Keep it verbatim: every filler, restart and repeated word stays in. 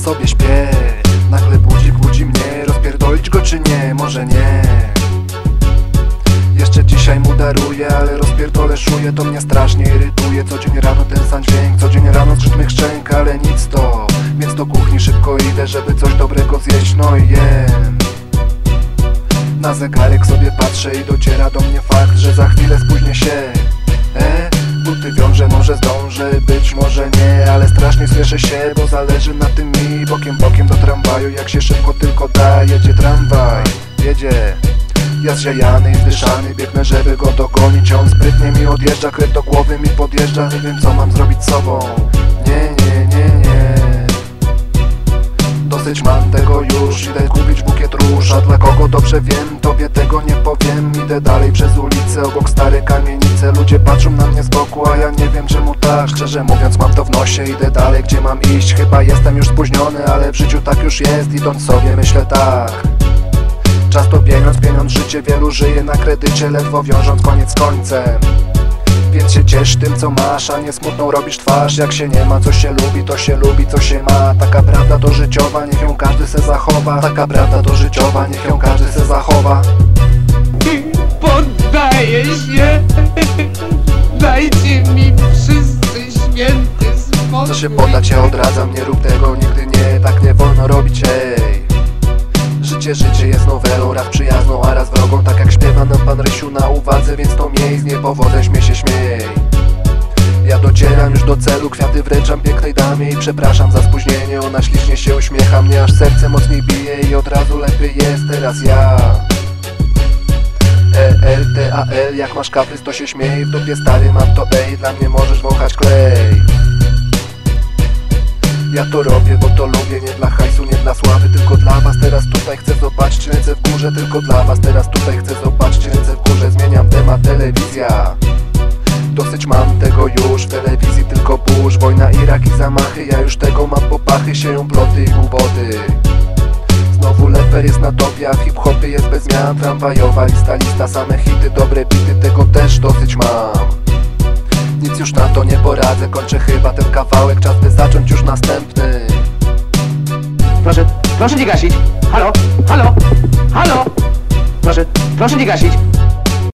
sobie śpię. Nagle budzik budzi mnie, rozpierdolić go czy nie? Może nie. Jeszcze dzisiaj mu daruję, ale rozpierdolę szuję. To mnie strasznie irytuje. Codziennie rano ten sam dźwięk, codziennie rano skrzyt mych szczęk, ale nic to. Więc do kuchni szybko idę, żeby coś dobrego zjeść, no i jem. Na zegarek sobie patrzę i dociera do mnie fakt, że za chwilę spóźnię się. E? Buty wiążę, może zdążę, być może nie, ale strasznie śpieszę się, bo zależy na tym mi. Bokiem bokiem do tramwaju, jak się szybko tylko da. Jedzie tramwaj, jedzie. Ja zziajany i zdyszany, biegnę, żeby go dogonić. On sprytnie mi odjeżdża, krew do głowy mi podjeżdża. Nie wiem, co mam zrobić z sobą. Nie, nie, nie, nie. Dosyć mam tego już, idę kupić bukiet róż. A dla kogo dobrze wiem, tobie tego nie powiem. Idę dalej przez ulicę, obok stare kamienice. Ludzie patrzą na mnie z boku, a ja nie wiem czemu tak. Szczerze mówiąc mam to w nosie, idę dalej, gdzie mam iść. Chyba jestem już spóźniony, ale w życiu tak już jest. Idąc sobie myślę tak. Czas to pieniądz, pieniądz życie, wielu żyje na kredycie, ledwo wiążąc koniec z końcem. Więc się ciesz tym co masz, a nie smutną robisz twarz. Jak się nie ma, co się lubi, to się lubi, co się ma. Taka prawda to życiowa, niech ją każdy se zachowa. Taka prawda to życiowa, niech ją każdy se zachowa. Poddaję się. Dajcie mi wszyscy święty spokój. Co się poddać, ja odradzam, nie rób tego nigdy nie. Tak nie wolno robić, ej. Życie, życie jest nowelą, raz przyjazną, a raz wrogą. Tak jak śpiewa nam pan Rysiu na uwadze, więc to miej z niepowodzeń, śmiej się, śmiej. Ja docieram już do celu, kwiaty wręczam pięknej damie i przepraszam za spóźnienie. Ona ślicznie się uśmiecha, mnie aż serce mocniej bije i od razu lepiej jest teraz ja. E L T A L, jak masz kaprys to się śmiej. W dupie stary mam to ej, dla mnie możesz wąchać klej. Ja to robię, bo to lubię, nie dla hajsu, nie dla sławy, tylko dla was. Teraz tutaj chcę zobaczyć ręce w górze, tylko dla was. Teraz tutaj chcę zobaczyć ręce w górze. Zmieniam temat, telewizja. Dosyć mam tego już, w telewizji tylko burz. Wojna, Irak i zamachy, ja już tego mam popachy. Sieją ploty i głupoty. Znowu leper jest na topie, a w hip-hopie jest bez zmian. Tramwajowa lista, lista, same hity, dobre bity, tego też dosyć mam. Nic już na to nie poradzę, kończę chyba ten kawałek. Czas by zacząć już następny. Proszę, proszę nie gasić. Halo, halo, halo. Proszę, proszę nie gasić.